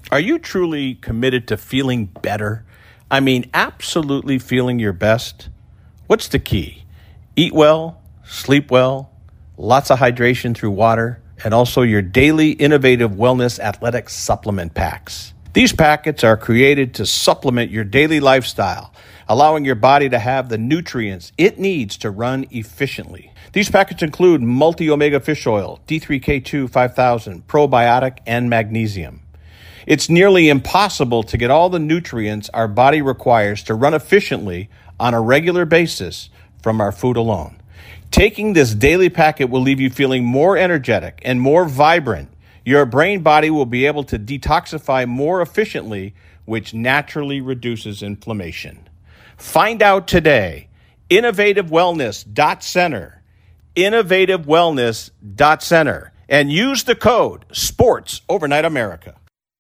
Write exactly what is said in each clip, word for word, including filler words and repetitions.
Are you truly committed to feeling better? I mean, absolutely feeling your best? What's the key? Eat well, sleep well, lots of hydration through water, and also your daily innovative wellness athletic supplement packs. These packets are created to supplement your daily lifestyle, allowing your body to have the nutrients it needs to run efficiently. These packets include multi-omega fish oil, D three K two five thousand, probiotic, and magnesium. It's nearly impossible to get all the nutrients our body requires to run efficiently on a regular basis from our food alone. Taking this daily packet will leave you feeling more energetic and more vibrant. Your brain body will be able to detoxify more efficiently, which naturally reduces inflammation. Find out today. innovative wellness dot center. innovative wellness dot center. And use the code SPORTS Overnight America.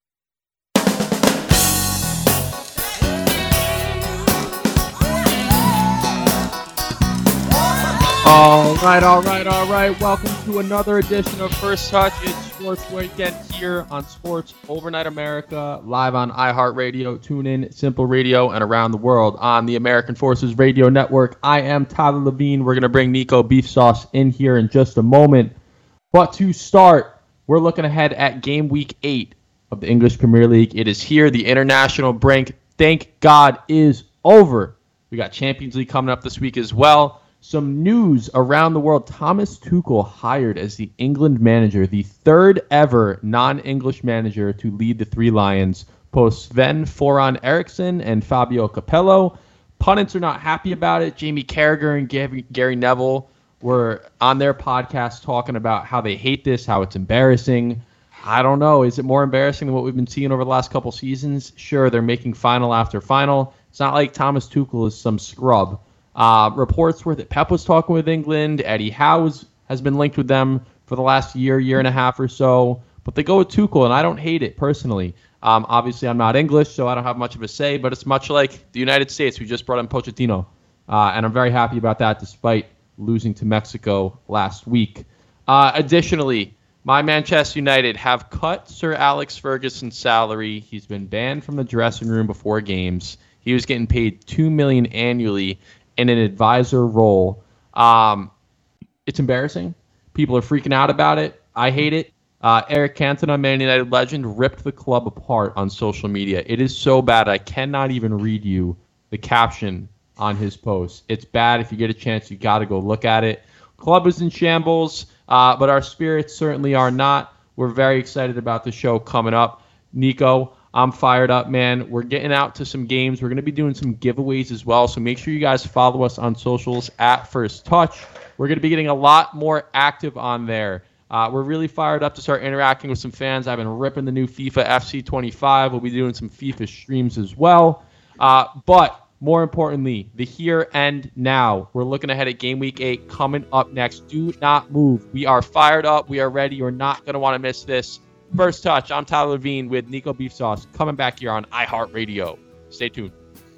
All right, all right, all right. Welcome to another edition of First Touch. It's Sports Weekend here on Sports Overnight America, live on iHeartRadio, TuneIn, Simple Radio, and around the world on the American Forces Radio Network. I am Tyler Levine. We're going to bring Nico Beef Sauce in here in just a moment. But to start, we're looking ahead at game week eight of the English Premier League. It is here. The international break, thank God, is over. We got Champions League coming up this week as well. Some news around the world. Thomas Tuchel hired as the England manager, the third ever non-English manager to lead the Three Lions, post Sven Göran Eriksson and Fabio Capello. Pundits are not happy about it. Jamie Carragher and Gary, Gary Neville were on their podcast talking about how they hate this, how it's embarrassing. I don't know. Is it more embarrassing than what we've been seeing over the last couple seasons? Sure, they're making final after final. It's not like Thomas Tuchel is some scrub. Uh, reports were that Pep was talking with England. Eddie Howe has been linked with them for the last year, year and a half or so. But they go with Tuchel, and I don't hate it personally. Um, obviously, I'm not English, so I don't have much of a say. But it's much like the United States. We just brought in Pochettino. Uh, and I'm very happy about that, despite losing to Mexico last week. Uh, additionally, my Manchester United have cut Sir Alex Ferguson's salary. He's been banned from the dressing room before games. He was getting paid two million dollars annually in an advisor role. Um, it's embarrassing. People are freaking out about it. I hate it. Uh, Eric Cantona, Man United legend, ripped the club apart on social media. It is so bad I cannot even read you the caption on his post. It's bad. If you get a chance, you got to go look at it. Club is in shambles, uh, but our spirits certainly are not. We're very excited about the show coming up. Nico, I'm fired up, man. We're getting out to some games. We're going to be doing some giveaways as well, so make sure you guys follow us on socials at First Touch. We're going to be getting a lot more active on there. Uh, we're really fired up to start interacting with some fans. I've been ripping the new FIFA F C twenty-five. We'll be doing some FIFA streams as well. Uh, but more importantly, the here and now. We're looking ahead at Game Week eight coming up next. Do not move. We are fired up. We are ready. You're not going to want to miss this. First Touch, I'm Tyler Levine with Nico Beef Sauce, coming back here on iHeartRadio. Stay tuned.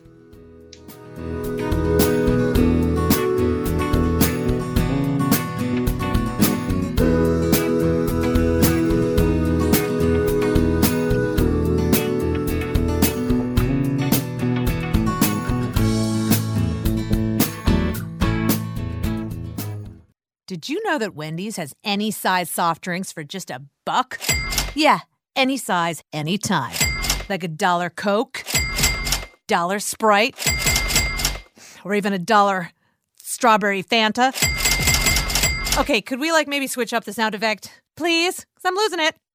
Did you know that Wendy's has any size soft drinks for just a buck? Yeah, any size, anytime. Like a dollar Coke, dollar Sprite, or even a dollar strawberry Fanta. Okay, could we like maybe switch up the sound effect? Please? Because I'm losing it.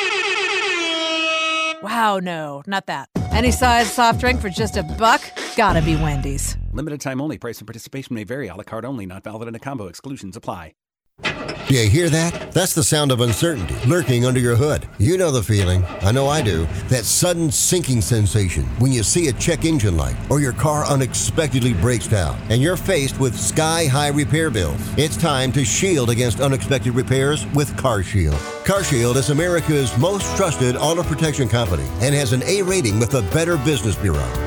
Wow, no, not that. Any size soft drink for just a buck? Gotta be Wendy's. Limited time only. Price and participation may vary. A la carte only. Not valid in a combo. Exclusions apply. You hear that? That's the sound of uncertainty lurking under your hood. You know the feeling. I know I do. That sudden sinking sensation when you see a check engine light or your car unexpectedly breaks down and you're faced with sky-high repair bills. It's time to shield against unexpected repairs with CarShield. CarShield is America's most trusted auto protection company and has an A rating with the Better Business Bureau.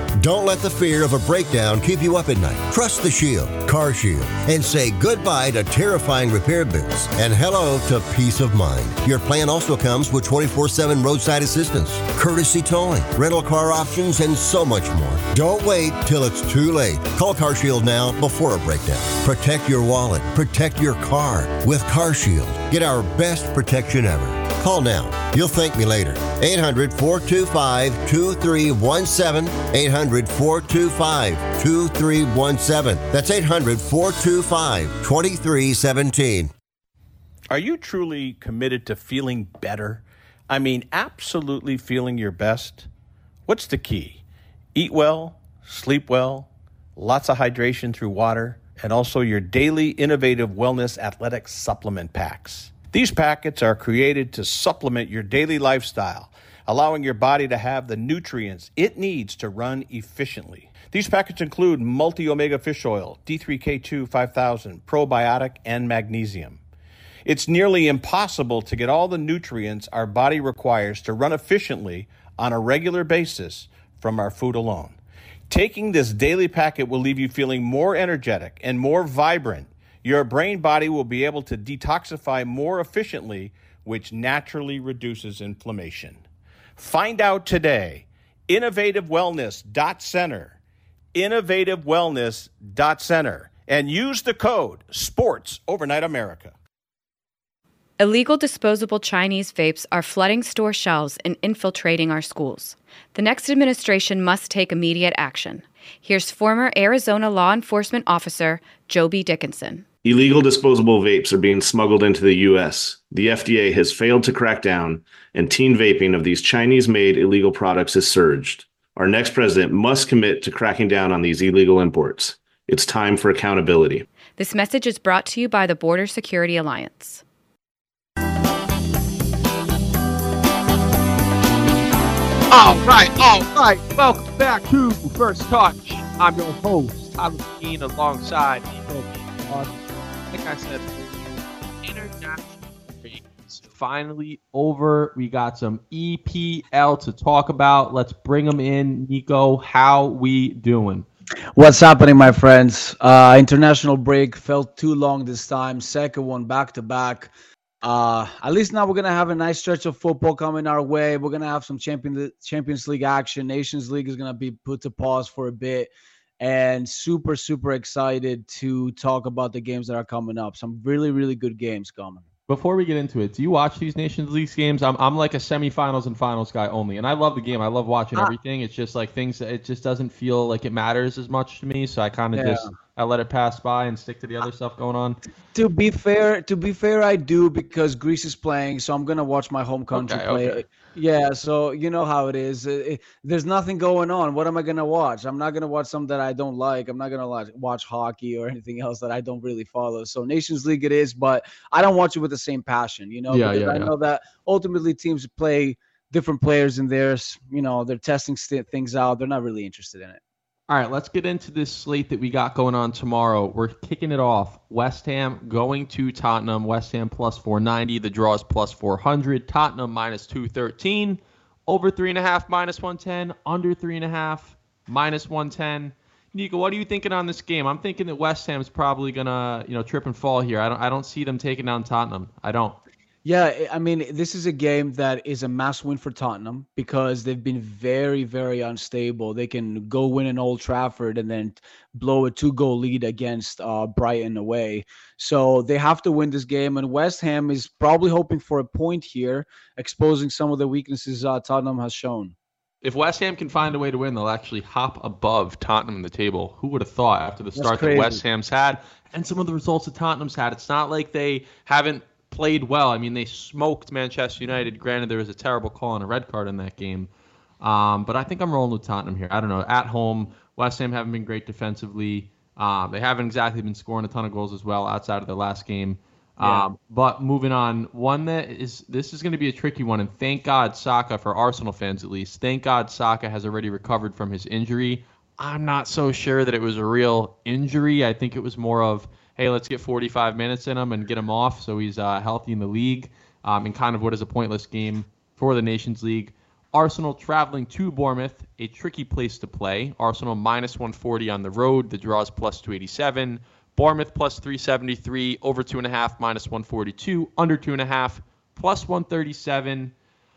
Don't let the fear of a breakdown keep you up at night. Trust the Shield, Car Shield, and say goodbye to terrifying repair bills and hello to peace of mind. Your plan also comes with twenty-four seven roadside assistance, courtesy towing, rental car options, and so much more. Don't wait till it's too late. Call Car Shield now before a breakdown. Protect your wallet. Protect your car with Car Shield. Get our best protection ever. Call now. You'll thank me later. eight hundred, four two five, two three one seven. eight hundred, four two five, two three one seven. That's eight hundred, four two five, two three one seven. Are you truly committed to feeling better? I mean, absolutely feeling your best? What's the key? Eat well, sleep well, lots of hydration through water, and also your daily innovative wellness athletic supplement packs. These packets are created to supplement your daily lifestyle, allowing your body to have the nutrients it needs to run efficiently. These packets include multi-omega fish oil, D three K two five thousand, probiotic, and magnesium. It's nearly impossible to get all the nutrients our body requires to run efficiently on a regular basis from our food alone. Taking this daily packet will leave you feeling more energetic and more vibrant. Your brain body will be able to detoxify more efficiently, which naturally reduces inflammation. Find out today. innovative wellness dot center. innovative wellness dot center. And use the code SPORTS Overnight America. Illegal disposable Chinese vapes are flooding store shelves and infiltrating our schools. The next administration must take immediate action. Here's former Arizona law enforcement officer Joby Dickinson. Illegal disposable vapes are being smuggled into the U S. The F D A has failed to crack down, and teen vaping of these Chinese-made illegal products has surged. Our next president must commit to cracking down on these illegal imports. It's time for accountability. This message is brought to you by the Border Security Alliance. All right, all right. Welcome back to First Touch. I'm your host, Tyler McKean, alongside Nico. Like I said, international break is finally over. We got some E P L to talk about. Let's bring them in. Nico, how we doing? What's happening, my friends? Uh, international break felt too long this time. Second one back to back. Uh, at least now we're going to have a nice stretch of football coming our way. We're going to have some champion, Champions League action. Nations League is going to be put to pause for a bit. And super, super excited to talk about the games that are coming up. Some really, really good games coming. Before we get into it, do you watch these Nations League games? I'm I'm like a semifinals and finals guy only, and I love the game. I love watching ah. everything. It's just like things. It just doesn't feel like it matters as much to me. So I kind of yeah. just I let it pass by and stick to the other stuff going on. To be fair, to be fair, I do because Greece is playing, so I'm gonna watch my home country okay, play. Okay. Yeah, so you know how it is. It, it, there's nothing going on. What am I gonna watch? I'm not gonna watch something that I don't like. I'm not gonna watch, watch hockey or anything else that I don't really follow. So Nations League it is, but I don't watch it with the same passion, you know. Yeah, because yeah, I yeah. know that ultimately teams play different players in theirs. You know, they're testing st- things out. They're not really interested in it. All right, let's get into this slate that we got going on tomorrow. We're kicking it off. West Ham going to Tottenham. West Ham plus four ninety. The draw is plus four hundred. Tottenham minus two thirteen. Over three and a half, minus one ten. Under three and a half, minus one ten. Nico, what are you thinking on this game? I'm thinking that West Ham is probably gonna, you know, trip and fall here. I don't, I don't see them taking down Tottenham. I don't. Yeah, I mean, this is a game that is a must win for Tottenham because they've been very, very unstable. They can go win in Old Trafford and then blow a two-goal lead against uh, Brighton away. So they have to win this game, and West Ham is probably hoping for a point here, exposing some of the weaknesses uh, Tottenham has shown. If West Ham can find a way to win, they'll actually hop above Tottenham in the table. Who would have thought after the start that West Ham's had and some of the results that Tottenham's had? It's not like they haven't played well. I mean, they smoked Manchester United. Granted, there was a terrible call and a red card in that game. Um, but I think I'm rolling with Tottenham here. I don't know. At home, West Ham haven't been great defensively. Um, they haven't exactly been scoring a ton of goals as well outside of the last game. Yeah. Um, but moving on, one that is this is going to be a tricky one, and thank God Saka, for Arsenal fans at least, thank God Saka has already recovered from his injury. I'm not so sure that it was a real injury. I think it was more of, hey, let's get forty-five minutes in him and get him off so he's uh, healthy in the league, um, and kind of what is a pointless game for the Nations League. Arsenal traveling to Bournemouth, a tricky place to play. Arsenal minus one forty on the road. The draw is plus two eighty-seven. Bournemouth plus three seventy-three. Over two and a half, minus one forty-two. Under two and a half, plus one thirty-seven.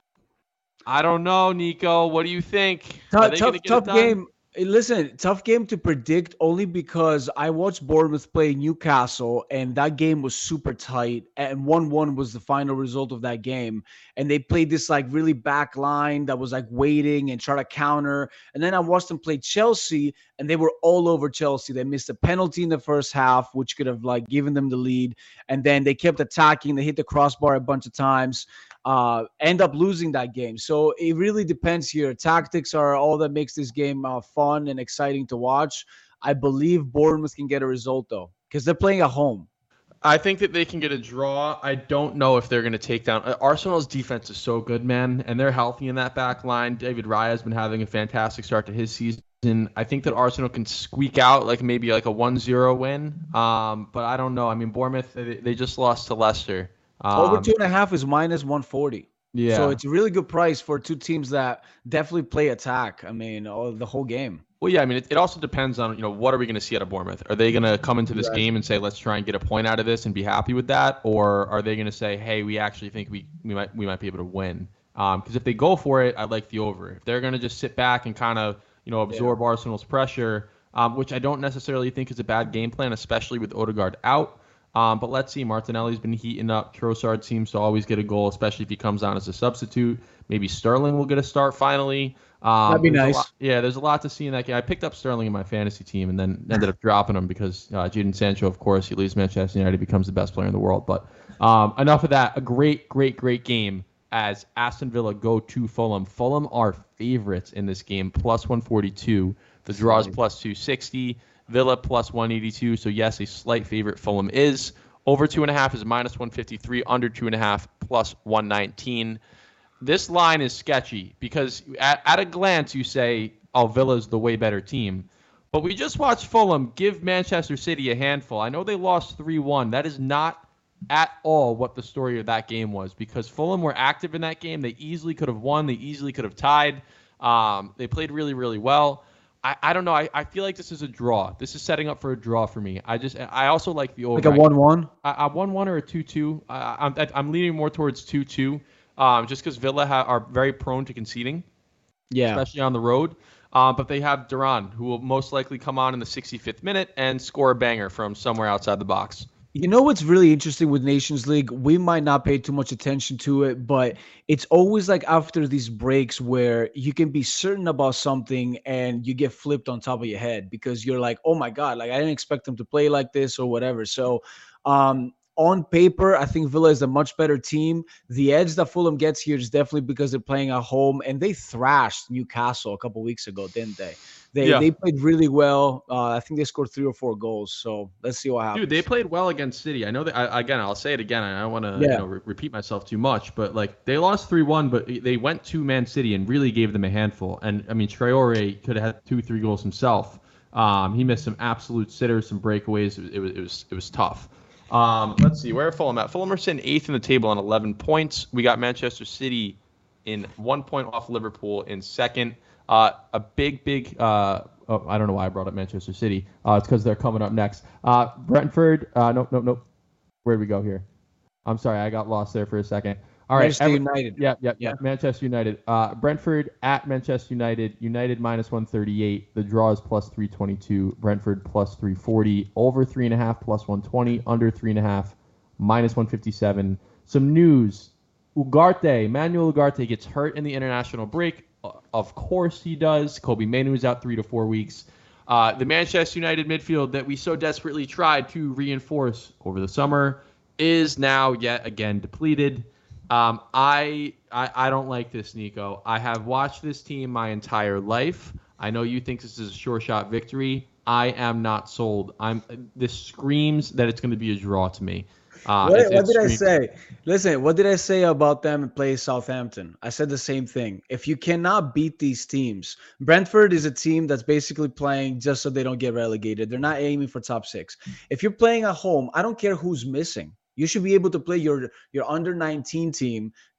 I don't know, Nico. What do you think? Tough, tough, tough game. Listen, tough game to predict only because I watched Bournemouth play Newcastle and that game was super tight and one one was the final result of that game. And they played this like really back line that was like waiting and try to counter. And then I watched them play Chelsea and they were all over Chelsea. They missed a penalty in the first half, which could have like given them the lead. And then they kept attacking. They hit the crossbar a bunch of times. Uh, end up losing that game. So it really depends here. Tactics are all that makes this game uh, fun and exciting to watch. I believe Bournemouth can get a result, though, because they're playing at home. I think that they can get a draw. I don't know if they're going to take down. Uh, Arsenal's defense is so good, man, and they're healthy in that back line. David Raya has been having a fantastic start to his season. I think that Arsenal can squeak out like maybe like a one zero win, um, but I don't know. I mean, Bournemouth, they, they just lost to Leicester. Um, Over two and a half is minus one forty. Yeah. So it's a really good price for two teams that definitely play attack. I mean, all, the whole game. Well, yeah, I mean, it, it also depends on, you know, what are we going to see out of Bournemouth? Are they going to come into this right. game and say, let's try and get a point out of this and be happy with that? Or are they going to say, hey, we actually think we, we might we might be able to win? Because um, if they go for it, I'd like the over. If they're going to just sit back and kind of, you know, absorb yeah. Arsenal's pressure, um, which I don't necessarily think is a bad game plan, especially with Odegaard out. Um, but let's see. Martinelli's been heating up. Trossard seems to always get a goal, especially if he comes on as a substitute. Maybe Sterling will get a start finally. Um, That'd be nice. Lot, yeah, there's a lot to see in that game. I picked up Sterling in my fantasy team and then ended up dropping him because uh, Jadon Sancho, of course, he leaves Manchester United, becomes the best player in the world. But um, enough of that. A great, great, great game as Aston Villa go to Fulham. Fulham are favorites in this game, plus one forty-two. The draw is plus two sixty. Villa plus one eighty-two. So, yes, a slight favorite Fulham is. Over two and a half is minus one fifty-three. Under two and a half plus one nineteen. This line is sketchy because at, at a glance you say, oh, Villa's the way better team. But we just watched Fulham give Manchester City a handful. I know they lost three one. That is not at all what the story of that game was because Fulham were active in that game. They easily could have won. They easily could have tied. Um, they played really, really well. I, I don't know. I, I feel like this is a draw. This is setting up for a draw for me. I just I also like the over. Like a one one? A one one or a two two. I'm, I'm leaning more towards two two um, just because Villa ha- are very prone to conceding, yeah, especially on the road. Um, but they have Duran, who will most likely come on in the sixty-fifth minute and score a banger from somewhere outside the box. You know what's really interesting with Nations League? We might not pay too much attention to it, but it's always like after these breaks where you can be certain about something and you get flipped on top of your head because you're like, oh my God, like I didn't expect them to play like this or whatever. So um, on paper, I think Villa is a much better team. The edge that Fulham gets here is definitely because they're playing at home and they thrashed Newcastle a couple weeks ago, didn't they? They yeah. they played really well. Uh, I think they scored three or four goals. So let's see what happens. Dude, they played well against City. I know that. I, again, I'll say it again. I don't want to yeah. you know, re- repeat myself too much, but like they lost three one, but they went to Man City and really gave them a handful. And I mean, Traore could have had two, three goals himself. Um, he missed some absolute sitters, some breakaways. It, it was it was it was tough. Um, let's see where are Fulham at. Fulham are sitting eighth in the table on eleven points. We got Manchester City in one point off Liverpool in second. Uh, a big, big. Uh, oh, I don't know why I brought up Manchester City. Uh, it's because they're coming up next. Uh, Brentford. Uh, nope, nope, nope. Where do we go here? I'm sorry, I got lost there for a second. All right, Manchester Ever- United. Yeah, yeah, yeah. Manchester United. Uh, Brentford at Manchester United. United minus one thirty-eight. The draw is plus three twenty-two. Brentford plus three forty. Over three and a half plus one twenty. Under three and a half minus one fifty-seven. Some news. Ugarte, Manuel Ugarte gets hurt in the international break. Of course he does. Kobe Mainoo's out three to four weeks. Uh, the Manchester United midfield that we so desperately tried to reinforce over the summer is now yet again depleted. Um, I, I I don't like this, Nico. I have watched this team my entire life. I know you think this is a sure shot victory. I am not sold. I'm. This screams that it's going to be a draw to me. Uh, what it's, what it's did I scream- say? Listen, what did I say about them and play Southampton? I said the same thing. If you cannot beat these teams, Brentford is a team that's basically playing just so they don't get relegated. They're not aiming for top six. If you're playing at home, I don't care who's missing. You should be able to play your, your under nineteen team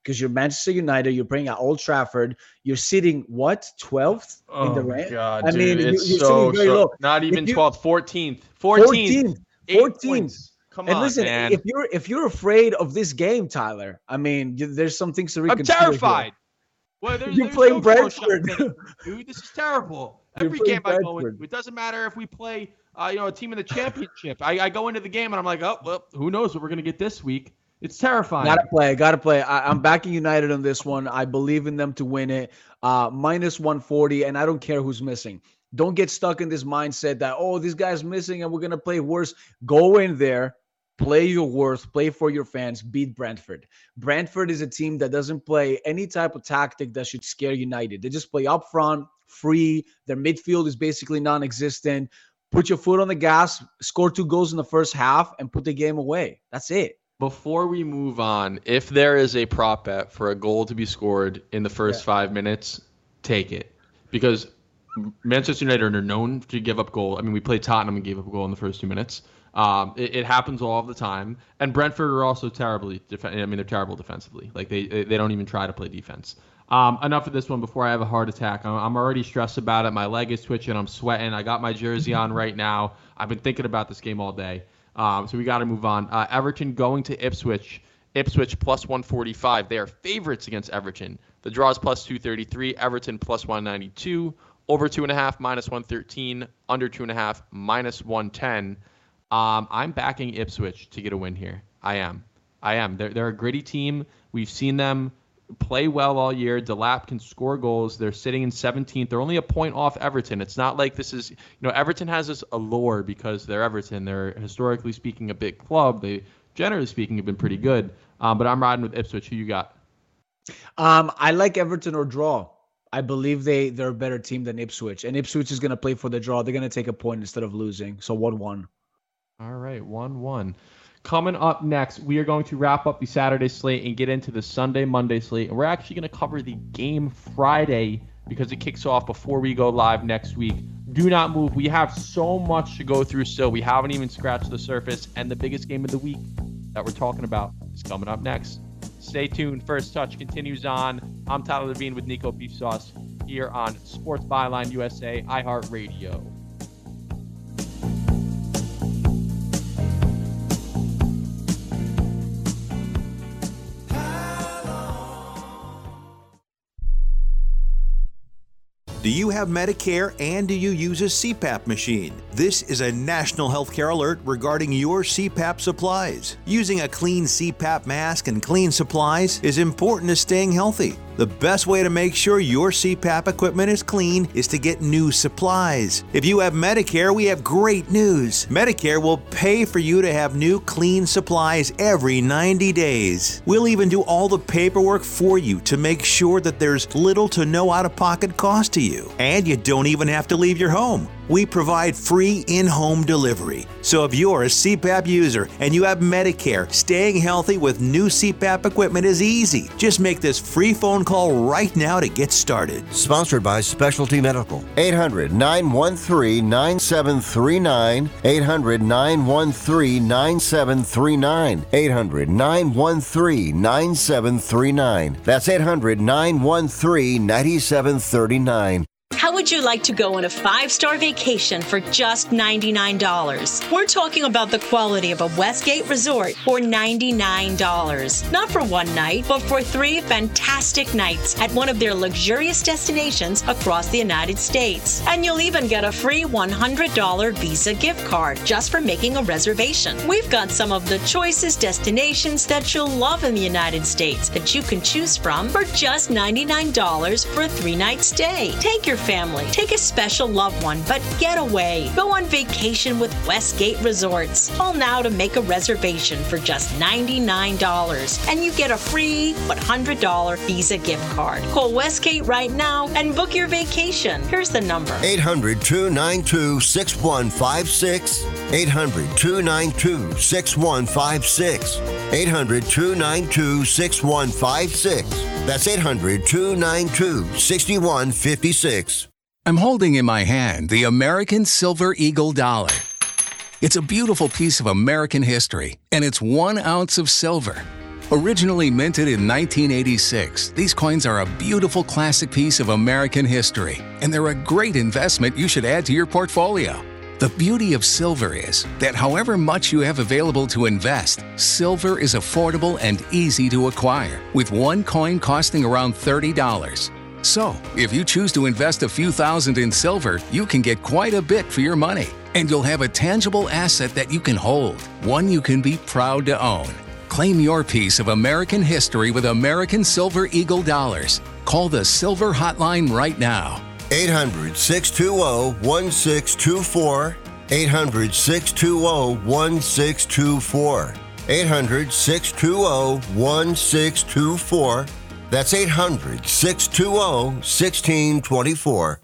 because you're Manchester United. You're playing at Old Trafford. You're sitting what twelfth oh in the rank? God, I dude, mean, it's you're so, sitting very so low. not even you, twelfth, fourteenth, fourteenth, fourteenth. Come and on, listen, man. if you're if you're afraid of this game, Tyler, I mean, you, there's some things to I'm reconsider. terrified. Well, there's, you're there's playing no Brentford, dude. This is terrible. Every game I go in, it doesn't matter if we play, uh, you know, a team in the championship. I, I go into the game and I'm like, oh, well, who knows what we're gonna get this week? It's terrifying. Gotta play, gotta play. I, I'm backing United on this one. I believe in them to win it. Uh, minus one forty, and I don't care who's missing. Don't get stuck in this mindset that, oh, this guy's missing and we're gonna play worse. Go in there. Play your worth, play for your fans, beat Brentford. Brentford is a team that doesn't play any type of tactic that should scare United. They just play up front, free. Their midfield is basically non-existent. Put your foot on the gas, score two goals in the first half, and put the game away. That's it. Before we move on, if there is a prop bet for a goal to be scored in the first yeah. five minutes, take it. Because Manchester United are known to give up goal. I mean, we played Tottenham and gave up a goal in the first two minutes. Um, it, it happens all the time, and Brentford are also terribly. Def- I mean, they're terrible defensively. Like they they don't even try to play defense. Um, enough of this one before I have a heart attack. I'm, I'm already stressed about it. My leg is twitching. I'm sweating. I got my jersey on right now. I've been thinking about this game all day. Um, so we got to move on. Uh, Everton going to Ipswich. Ipswich plus one forty-five. They are favorites against Everton. The draw is plus two thirty-three. Everton plus one ninety-two. Over two and a half minus one thirteen. Under two and a half minus one ten. Um, I'm backing Ipswich to get a win here. I am. I am. They're, they're a gritty team. We've seen them play well all year. Delap can score goals. They're sitting in seventeenth. They're only a point off Everton. It's not like this is, you know, Everton has this allure because they're Everton. They're, historically speaking, a big club. They, generally speaking, have been pretty good. Um, but I'm riding with Ipswich. Who you got? Um, I like Everton or draw. I believe they, they're a better team than Ipswich. And Ipswich is going to play for the draw. They're going to take a point instead of losing. So one one. All right, one one. Coming up next, we are going to wrap up the Saturday slate and get into the Sunday, Monday slate. And we're actually going to cover the game Friday because it kicks off before we go live next week. Do not move. We have so much to go through still. We haven't even scratched the surface. And the biggest game of the week that we're talking about is coming up next. Stay tuned. First Touch continues on. I'm Tyler Levine with Nico Beef Sauce here on Sports Byline U S A, iHeartRadio. Do you have Medicare and do you use a C PAP machine? This is a national healthcare alert regarding your C PAP supplies. Using a clean C PAP mask and clean supplies is important to staying healthy. The best way to make sure your C PAP equipment is clean is to get new supplies. If you have Medicare, we have great news. Medicare will pay for you to have new clean supplies every ninety days. We'll even do all the paperwork for you to make sure that there's little to no out-of-pocket cost to you. And you don't even have to leave your home. We provide free in-home delivery. So if you're a C PAP user and you have Medicare, staying healthy with new C PAP equipment is easy. Just make this free phone call right now to get started. Sponsored by Specialty Medical. eight hundred, nine one three, nine seven three nine. eight hundred, nine one three, nine seven three nine. eight hundred, nine one three, nine seven three nine. That's eight hundred, nine one three, nine seven three nine. How would you like to go on a five-star vacation for just ninety-nine dollars? We're talking about the quality of a Westgate resort for ninety-nine dollars. Not for one night, but for three fantastic nights at one of their luxurious destinations across the United States. And you'll even get a free one hundred dollars Visa gift card just for making a reservation. We've got some of the choicest destinations that you'll love in the United States that you can choose from for just ninety-nine dollars for a three-night stay. Take your family, take a special loved one, but get away. Go on vacation with Westgate Resorts. Call now to make a reservation for just ninety-nine dollars, and you get a free one hundred dollars Visa gift card. Call Westgate right now and book your vacation. Here's the number. eight hundred, two nine two, six one five six. eight hundred, two nine two, six one five six. eight hundred, two nine two, six one five six. That's eight hundred, two nine two, six one five six. I'm holding in my hand the American Silver Eagle Dollar. It's a beautiful piece of American history, and it's one ounce of silver. Originally minted in nineteen eighty-six, these coins are a beautiful classic piece of American history, and they're a great investment you should add to your portfolio. The beauty of silver is that however much you have available to invest, silver is affordable and easy to acquire, with one coin costing around thirty dollars. So, if you choose to invest a few thousand in silver, you can get quite a bit for your money, and you'll have a tangible asset that you can hold, one you can be proud to own. Claim your piece of American history with American Silver Eagle dollars. Call the Silver Hotline right now. eight hundred, six two zero, one six two four. eight hundred, six two zero, one six two four. eight hundred, six two zero, one six two four. That's eight hundred, six two zero, one six two four.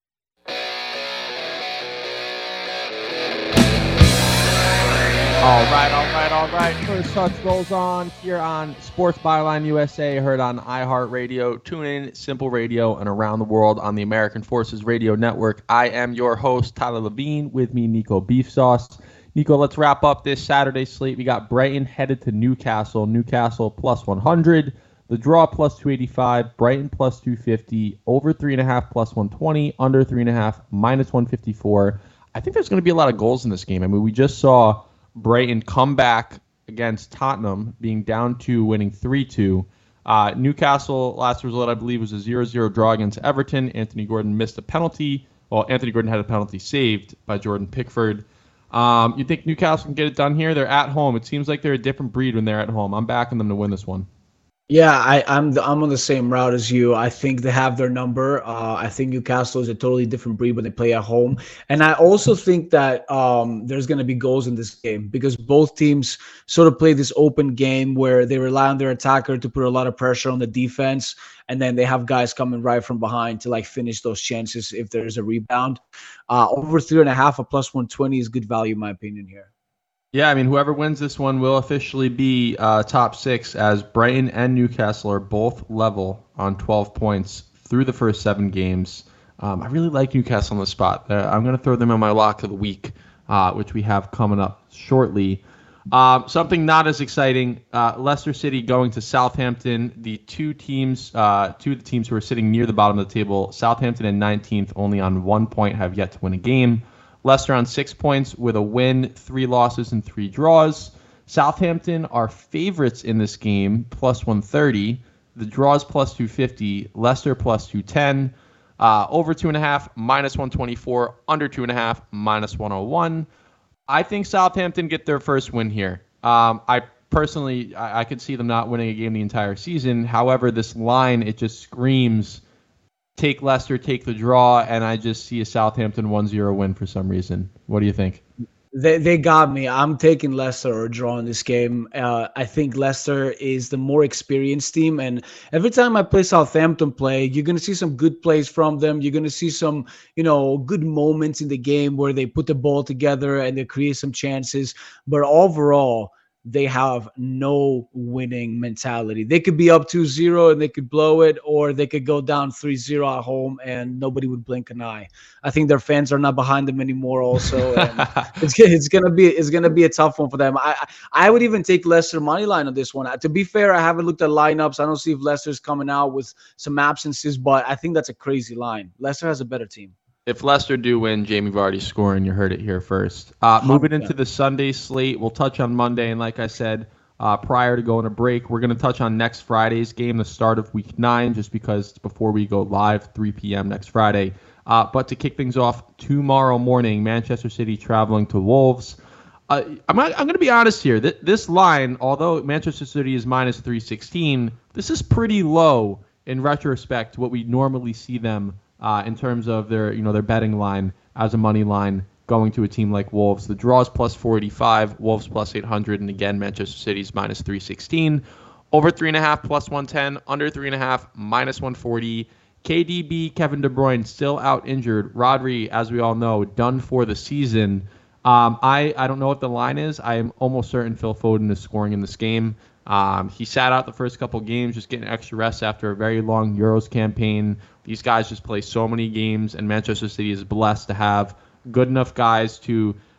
All right, all right, all right. First Touch rolls on here on Sports Byline U S A, heard on iHeartRadio, TuneIn, Simple Radio, and around the world on the American Forces Radio Network. I am your host, Tyler Levine. With me, Nico Beef Sauce. Nico, let's wrap up this Saturday slate. We got Brighton headed to Newcastle. Newcastle plus one hundred. The draw plus two eighty-five. Brighton plus two fifty. Over three and a half plus one twenty. Under three and a half minus one fifty-four. I think there's going to be a lot of goals in this game. I mean, we just saw Brighton come back against Tottenham, being down two, winning three two. Uh, Newcastle, last result, I believe, was a zero zero draw against Everton. Anthony Gordon missed a penalty. Well, Anthony Gordon had a penalty saved by Jordan Pickford. Um, you think Newcastle can get it done here? They're at home. It seems like they're a different breed when they're at home. I'm backing them to win this one. Yeah, I, I'm the, I'm on the same route as you. I think they have their number. Uh, I think Newcastle is a totally different breed when they play at home. And I also think that um, there's going to be goals in this game because both teams sort of play this open game where they rely on their attacker to put a lot of pressure on the defense. And then they have guys coming right from behind to like finish those chances if there's a rebound. Uh, over three and a half, a plus one twenty is good value, in my opinion, here. Yeah, I mean, whoever wins this one will officially be uh, top six, as Brighton and Newcastle are both level on twelve points through the first seven games. Um, I really like Newcastle on the spot. Uh, I'm going to throw them on my lock of the week, uh, which we have coming up shortly. Uh, something not as exciting, uh, Leicester City going to Southampton. The two teams, uh, two of the teams who are sitting near the bottom of the table, Southampton and nineteenth, only on one point, have yet to win a game. Leicester on six points with a win, three losses, and three draws. Southampton are favorites in this game, plus one thirty. The draws plus two fifty. Leicester plus two ten. Uh, over two and a half, minus one twenty-four. Under two and a half, minus one oh one. I think Southampton get their first win here. Um, I personally, I, I could see them not winning a game the entire season. However, this line, it just screams take Leicester, take the draw, and I just see a Southampton one zero win for some reason. What do you think? They they got me. I'm taking Leicester or draw in this game. Uh, I think Leicester is the more experienced team, and every time I play Southampton play, you're going to see some good plays from them. You're going to see some, you know, good moments in the game where they put the ball together and they create some chances. But overall, they have no winning mentality. They could be up two zero and they could blow it, or they could go down three zero at home and nobody would blink an eye. I think their fans are not behind them anymore also. And it's, it's going to be it's gonna be a tough one for them. I I would even take Leicester money line on this one. To be fair, I haven't looked at lineups. I don't see if Leicester's coming out with some absences, but I think that's a crazy line. Leicester has a better team. If Leicester do win, Jamie Vardy's scoring. You heard it here first. Uh, moving into the Sunday slate, we'll touch on Monday. And like I said, uh, prior to going to break, we're going to touch on next Friday's game, the start of week nine, just because it's before we go live, three p.m. next Friday. Uh, but to kick things off tomorrow morning, Manchester City traveling to Wolves. Uh, I'm, I'm going to be honest here. Th- this line, although Manchester City is minus three sixteen, this is pretty low in retrospect to what we normally see them Uh, in terms of their, you know, their betting line as a money line going to a team like Wolves. The draws plus four eighty-five, Wolves plus eight hundred, and again, Manchester City's minus three sixteen. Over three and a half, plus one ten. Under three and a half, minus one forty. K D B, Kevin De Bruyne, still out injured. Rodri, as we all know, done for the season. Um, I, I don't know what the line is. I am almost certain Phil Foden is scoring in this game. Um, he sat out the first couple games, just getting extra rest after a very long Euros campaign. These guys just play so many games, and Manchester City is blessed to have good enough guys to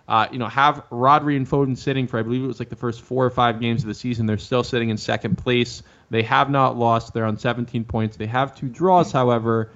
Uh, you know, have Rodri and Foden sitting for, I believe it was like the first four or five games of the season. They're still sitting in second place. They have not lost. They're on seventeen points. They have two draws, however.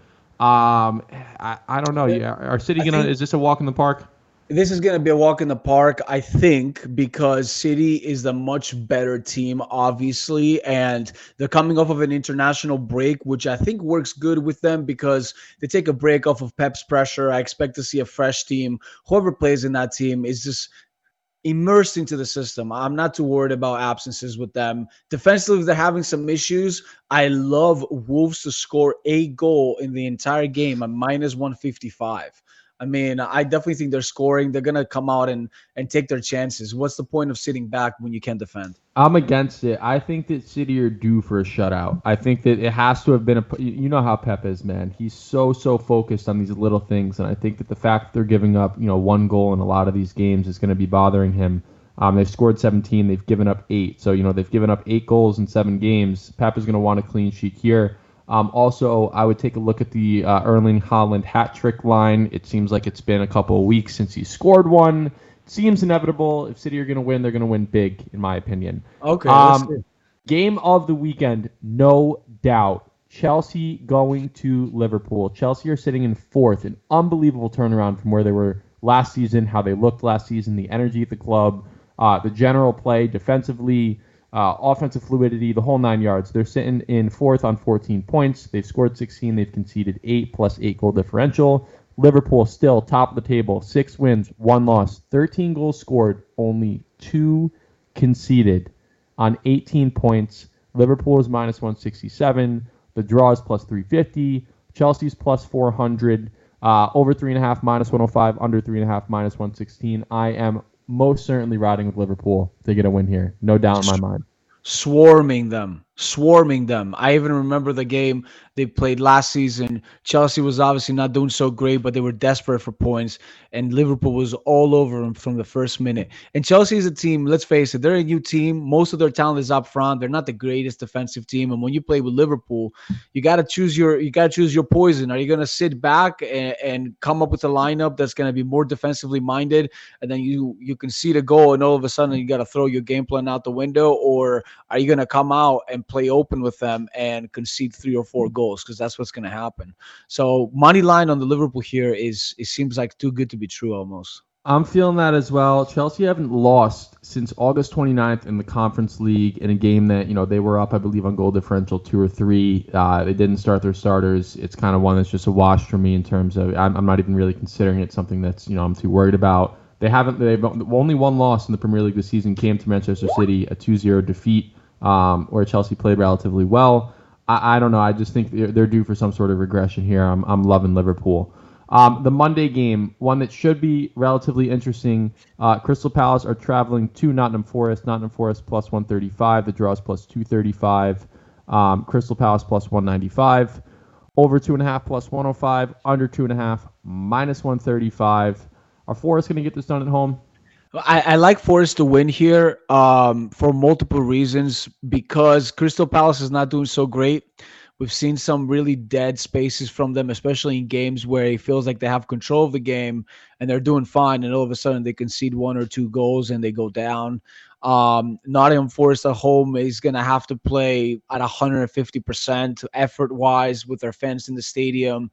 Um, I, I don't know. Yeah, are City going to, is this a walk in the park? This is going to be a walk in the park, I think, because City is the much better team, obviously, and they're coming off of an international break, which I think works good with them because they take a break off of Pep's pressure. I expect to see a fresh team. Whoever plays in that team is just immersed into the system. I'm not too worried about absences with them. Defensively, if they're having some issues, I love Wolves to score a goal in the entire game at minus one fifty-five. I mean, I definitely think they're scoring. They're going to come out and, and take their chances. What's the point of sitting back when you can't defend? I'm against it. I think that City are due for a shutout. I think that it has to have been a – you know how Pep is, man. He's so, so focused on these little things, and I think that the fact that they're giving up, you know, one goal in a lot of these games is going to be bothering him. Um, they've scored seventeen. They've given up eight. So, you know, they've given up eight goals in seven games. Pep is going to want a clean sheet here. Um, also, I would take a look at the uh, Erling Haaland hat trick line. It seems like it's been a couple of weeks since he scored one. It seems inevitable. If City are going to win, they're going to win big, in my opinion. Okay. Um, game of the weekend, no doubt. Chelsea going to Liverpool. Chelsea are sitting in fourth. An unbelievable turnaround from where they were last season, how they looked last season, the energy at the club, uh, the general play defensively. Uh, offensive fluidity, the whole nine yards. They're sitting in fourth on fourteen points. They've scored sixteen. They've conceded eight plus eight goal differential. Liverpool still top of the table. Six wins, one loss, thirteen goals scored, only two conceded on eighteen points. Liverpool is minus one sixty-seven. The draw is plus three fifty. Chelsea's plus four hundred. Uh, over three and a half, minus one oh five. Under three and a half, minus one sixteen. I am most certainly riding with Liverpool to get a win here. No doubt in my mind. Swarming them. Swarming them. I even remember the game they played last season. Chelsea was obviously not doing so great, but they were desperate for points, and Liverpool was all over them from the first minute. And Chelsea is a team, let's face it, they're a new team. Most of their talent is up front. They're not the greatest defensive team, and when you play with Liverpool, you got to choose your you got to choose your poison. Are you going to sit back and, and come up with a lineup that's going to be more defensively minded, and then you you concede a goal, and all of a sudden you got to throw your game plan out the window, or are you going to come out and play open with them and concede three or four goals? Because that's what's going to happen. So money line on the Liverpool here is it seems like too good to be true almost. I'm feeling that as well. Chelsea haven't lost since August twenty-ninth in the Conference League in a game that, you know, they were up, I believe, on goal differential two or three. Uh, they didn't start their starters. It's kind of one that's just a wash for me in terms of I'm, I'm not even really considering it something that's, you know, I'm too worried about. They haven't. They've only one loss in the Premier League this season came to Manchester City, a two zero defeat. Um, where Chelsea played relatively well. I, I don't know. I just think they're, they're due for some sort of regression here. I'm, I'm loving Liverpool. Um, the Monday game, one that should be relatively interesting. Uh, Crystal Palace are traveling to Nottingham Forest. Nottingham Forest plus one thirty-five. The draw is plus two thirty-five. Um, Crystal Palace plus one ninety-five. Over two and a half plus one oh five. Under two and a half minus one thirty-five. Are Forest going to get this done at home? I, I like Forest to win here um, for multiple reasons because Crystal Palace is not doing so great. We've seen some really dead spaces from them, especially in games where it feels like they have control of the game and they're doing fine, and all of a sudden they concede one or two goals and they go down. Um, Nottingham Forest at home is going to have to play at one hundred fifty percent effort-wise with their fans in the stadium.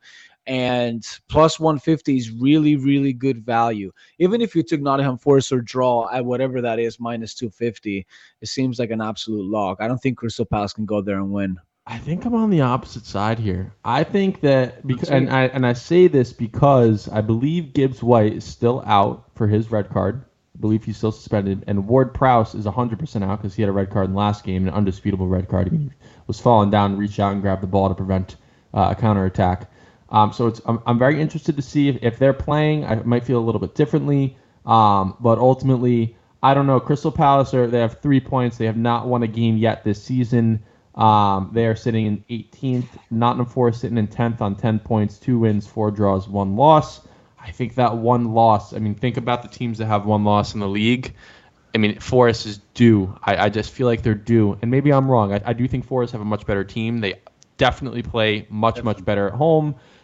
And plus one fifty is really, really good value. Even if you took Nottingham Forest or draw at whatever that is, minus two fifty, it seems like an absolute lock. I don't think Crystal Palace can go there and win. I think I'm on the opposite side here. I think that, because, and I and I say this because I believe Gibbs White is still out for his red card. I believe he's still suspended. And Ward Prowse is one hundred percent out because he had a red card in the last game, an undisputable red card. He was falling down, reached out and grabbed the ball to prevent uh, a counterattack. Um, so it's, I'm, I'm very interested to see if, if they're playing. I might feel a little bit differently. Um, but ultimately, I don't know. Crystal Palace, are they have three points. They have not won a game yet this season. Um, they are sitting in eighteenth. Nottingham Forest sitting in tenth on ten points, two wins, four draws, one loss. I think that one loss, I mean, think about the teams that have one loss in the league. I mean, Forest is due. I, I just feel like they're due. And maybe I'm wrong. I, I do think Forest have a much better team. They definitely play much, much better at home.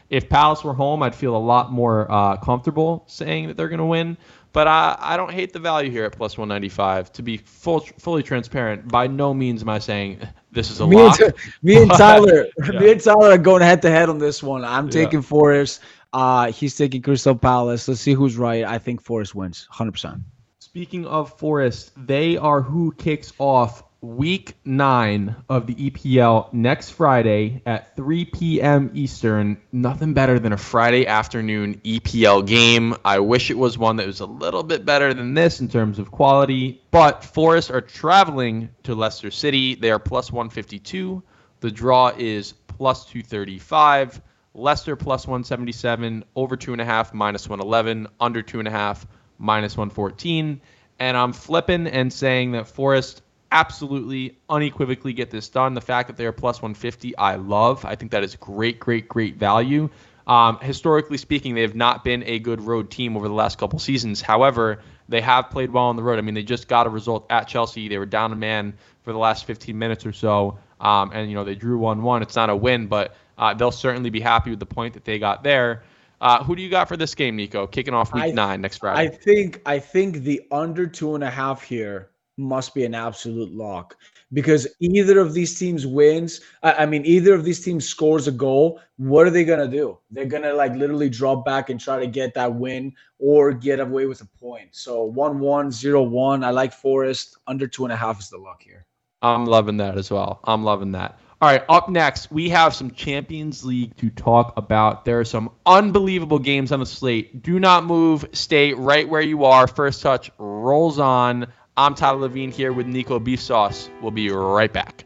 If Palace were home, I'd feel a lot more uh, comfortable saying that they're going to win. But I, I don't hate the value here at plus one ninety-five. To be full, fully transparent, by no means am I saying this is a me lock. And, me and Tyler, yeah. me and Tyler are going head to head on this one. I'm taking yeah. Forest. Uh, he's taking Crystal Palace. Let's see who's right. I think Forest wins, one hundred percent. Speaking of Forest, they are who kicks off week nine of the E P L next Friday at three p.m. Eastern. Nothing better than a Friday afternoon E P L game. I wish it was one that was a little bit better than this in terms of quality, but Forest are traveling to Leicester City. They are plus one fifty-two. The draw is plus two thirty-five. Leicester plus one seventy-seven. Over two and a half, minus one eleven. Under two and a half, minus one fourteen. And I'm flipping and saying that Forest absolutely, unequivocally get this done. The fact that they are plus one fifty, I love. I think that is great, great, great value. Um, historically speaking, they have not been a good road team over the last couple seasons. However, they have played well on the road. I mean, they just got a result at Chelsea. They were down a man for the last fifteen minutes or so, um, and you know they drew one one. It's not a win, but uh, they'll certainly be happy with the point that they got there. Uh, who do you got for this game, Nico? Kicking off week I, nine next Friday. I think I think the under two and a half here must be an absolute lock, because either of these teams wins. I, I mean, either of these teams scores a goal. What are they going to do? They're going to like literally drop back and try to get that win or get away with a point. So one one, zero one. I like Forest. Under two and a half is the lock here. I'm loving that as well. I'm loving that. All right, up next, we have some Champions League to talk about. There are some unbelievable games on the slate. Do not move. Stay right where you are. First Touch rolls on. I'm Tyler Levine here with Nico Beef Sauce. We'll be right back.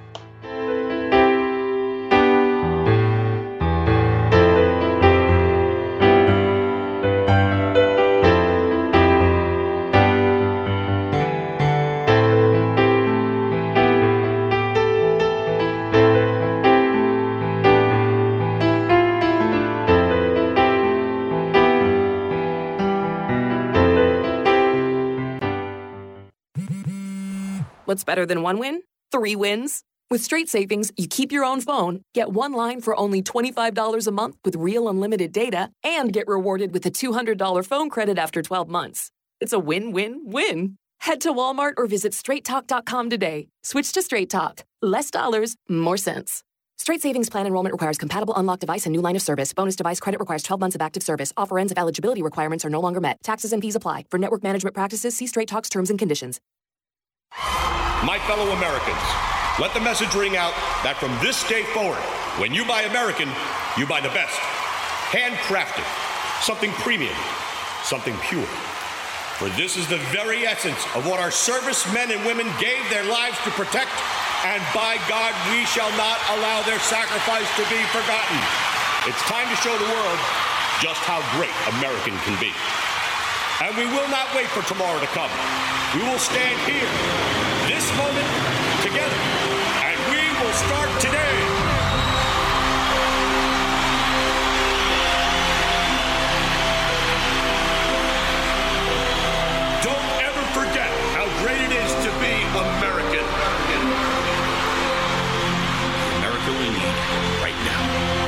What's better than one win? Three wins. With Straight Savings, you keep your own phone, get one line for only twenty-five dollars a month with real unlimited data, and get rewarded with a two hundred dollars phone credit after twelve months. It's a win-win-win. Head to Walmart or visit straight talk dot com today. Switch to Straight Talk. Less dollars, more sense. Straight Savings Plan enrollment requires compatible unlocked device and new line of service. Bonus device credit requires twelve months of active service. Offer ends if eligibility requirements are no longer met. Taxes and fees apply. For network management practices, see Straight Talk's terms and conditions. My fellow Americans, let the message ring out that from this day forward, when you buy American, you buy the best. Handcrafted, something premium, something pure. For this is the very essence of what our servicemen and women gave their lives to protect, and by God, we shall not allow their sacrifice to be forgotten. It's time to show the world just how great American can be. And we will not wait for tomorrow to come. We will stand here, this moment, together, and we will start today. Don't ever forget how great it is to be American. America we need right now.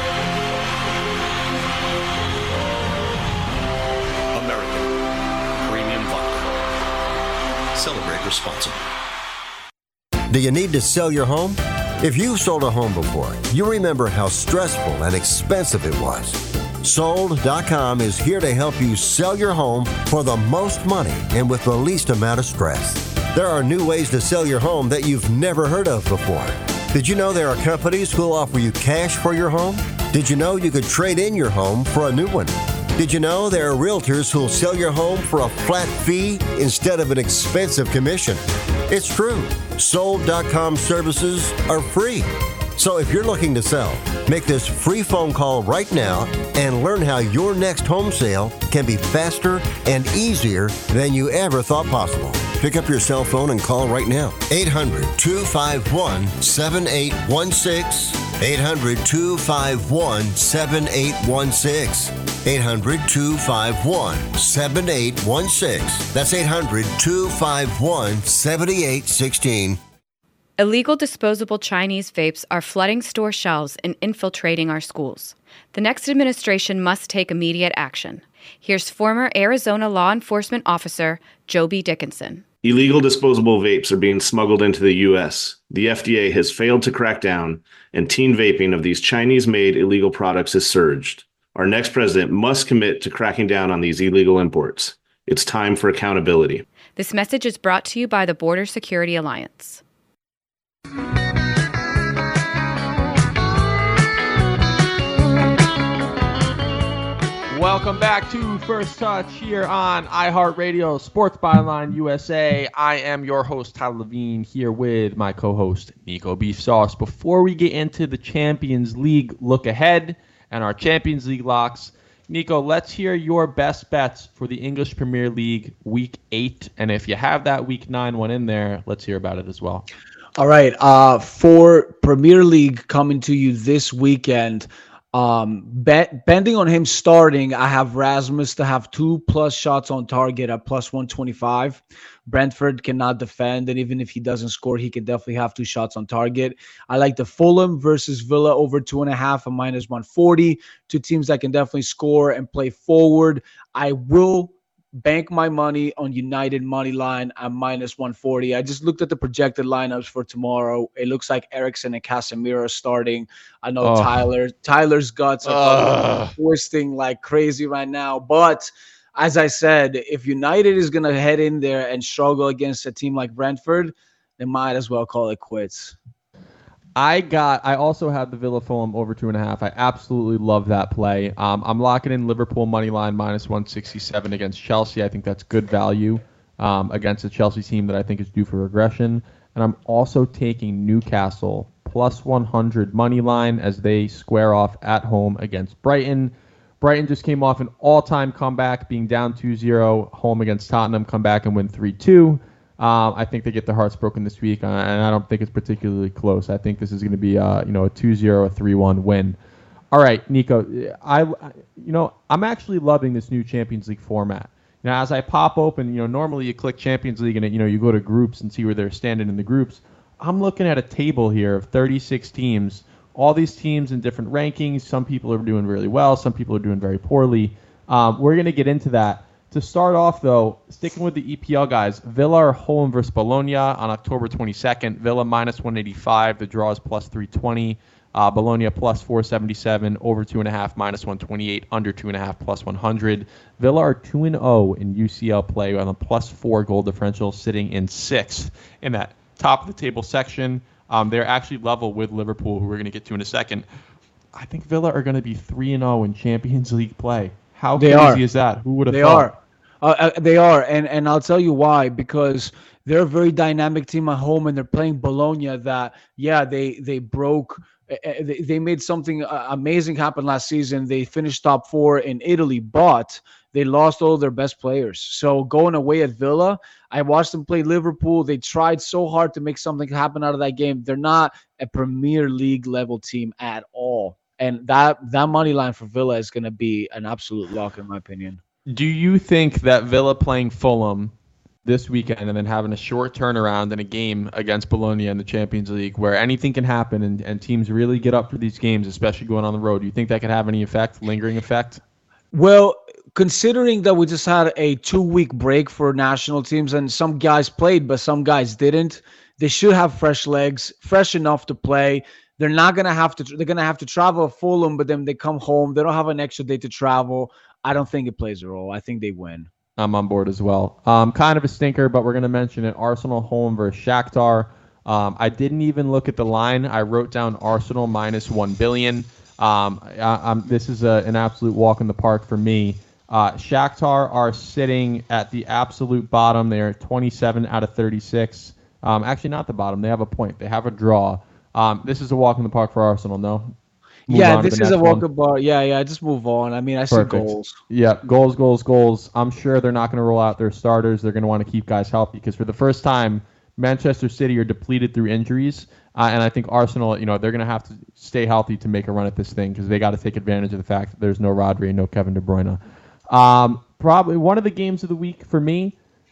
American. Premium vodka. Celebrate responsibly. Do you need to sell your home? If you've sold a home before, you remember how stressful and expensive it was. Sold dot com is here to help you sell your home for the most money and with the least amount of stress. There are new ways to sell your home that you've never heard of before. Did you know there are companies who'll offer you cash for your home? Did you know you could trade in your home for a new one? Did you know there are realtors who'll sell your home for a flat fee instead of an expensive commission? It's true. Sold dot com services are free. So if you're looking to sell, make this free phone call right now and learn how your next home sale can be faster and easier than you ever thought possible. Pick up your cell phone and call right now. eight hundred, two five one, seven eight one six. eight hundred, two five one, seven eight one six. eight hundred, two five one, seven eight one six. That's eight hundred, two five one, seven eight one six. Illegal disposable Chinese vapes are flooding store shelves and infiltrating our schools. The next administration must take immediate action. Here's former Arizona law enforcement officer Joby Dickinson. Illegal disposable vapes are being smuggled into the U S. The F D A has failed to crack down, and teen vaping of these Chinese-made illegal products has surged. Our next president must commit to cracking down on these illegal imports. It's time for accountability. This message is brought to you by the Border Security Alliance. Welcome back to First Touch here on iHeartRadio Sports Byline U S A. I am your host, Tyler Levine, here with my co-host, Nico Beef Sauce. Before we get into the Champions League look ahead and our Champions League locks, Nico, let's hear your best bets for the English Premier League Week eight. And if you have that Week nine one in there, let's hear about it as well. All right. Uh, for Premier League coming to you this weekend, um, bet, betting on him starting, I have Rasmus to have two plus shots on target at plus one twenty-five. Brentford cannot defend, and even if he doesn't score, he can definitely have two shots on target. I like the Fulham versus Villa over two and a half and minus one forty. Two teams that can definitely score and play forward. I will bank my money on United money line at minus one forty. I just looked at the projected lineups for tomorrow. It looks like Eriksen and Casemiro starting. I know Oh. Tyler Tyler's guts are twisting like crazy right now. But as I said, if United is going to head in there and struggle against a team like Brentford, they might as well call it quits. I got. I also had the Villa Fulham over two and a half. I absolutely love that play. Um, I'm locking in Liverpool money line minus one sixty-seven against Chelsea. I think that's good value um, against a Chelsea team that I think is due for regression. And I'm also taking Newcastle plus one hundred money line as they square off at home against Brighton. Brighton just came off an all-time comeback, being down two zero, home against Tottenham, come back and win three two. Um, I think they get their hearts broken this week, uh, and I don't think it's particularly close. I think this is going to be uh, you know, a two zero, a three one win. All right, Nico, I, you know, I'm actually loving this new Champions League format. Now, as I pop open, you know, normally you click Champions League and, you know, you go to groups and see where they're standing in the groups. I'm looking at a table here of thirty-six teams, all these teams in different rankings. Some people are doing really well. Some people are doing very poorly. Um, we're going to get into that. To start off, though, sticking with the E P L guys, Villa are home versus Bologna on October twenty-second. Villa minus one eighty-five. The draw is plus three twenty. Uh, Bologna plus four seventy-seven. Over two and a half, minus one twenty-eight. Under two and a half, plus one hundred. Villa are two and oh in U C L play on a plus four goal differential, sitting in sixth in that top of the table section. Um, they're actually level with Liverpool, who we're going to get to in a second. I think Villa are going to be three and oh in Champions League play. How They crazy are. is that? Who would have They thought? are. Uh, uh, they are, and and I'll tell you why. Because they're a very dynamic team at home, and they're playing Bologna. That yeah, they they broke. Uh, they, they made something uh, amazing happen last season. They finished top four in Italy, but they lost all their best players. So going away at Villa, I watched them play Liverpool. They tried so hard to make something happen out of that game. They're not a Premier League level team at all. And that that money line for Villa is going to be an absolute lock, in my opinion. Do you think that Villa playing Fulham this weekend and then having a short turnaround in a game against Bologna in the Champions League where anything can happen and, and teams really get up for these games, especially going on the road, do you think that could have any effect, lingering effect? Well, considering that we just had a two-week break for national teams and some guys played, but some guys didn't, they should have fresh legs, fresh enough to play. They're not going to have to, they're going to have to travel to Fulham, but then they come home. They don't have an extra day to travel. I don't think it plays a role. I think they win. I'm on board as well. Um, kind of a stinker, but we're going to mention it. Arsenal home versus Shakhtar. Um, I didn't even look at the line. I wrote down Arsenal minus one billion. Um, I, I'm, this is a, an absolute walk in the park for me. Uh, Shakhtar are sitting at the absolute bottom. They're twenty-seven out of thirty-six. Um, actually, not the bottom. They have a point. They have a draw. Um, this is a walk in the park for Arsenal, no? Move yeah, on to this the is a next walk one. in bar. Yeah, yeah, just move on. I mean, I see Perfect. goals. Yeah, goals, goals, goals. I'm sure they're not going to roll out their starters. They're going to want to keep guys healthy because for the first time, Manchester City are depleted through injuries. Uh, and I think Arsenal, you know, they're going to have to stay healthy to make a run at this thing because they got to take advantage of the fact that there's no Rodri and no Kevin De Bruyne. Um, probably one of the games of the week for me,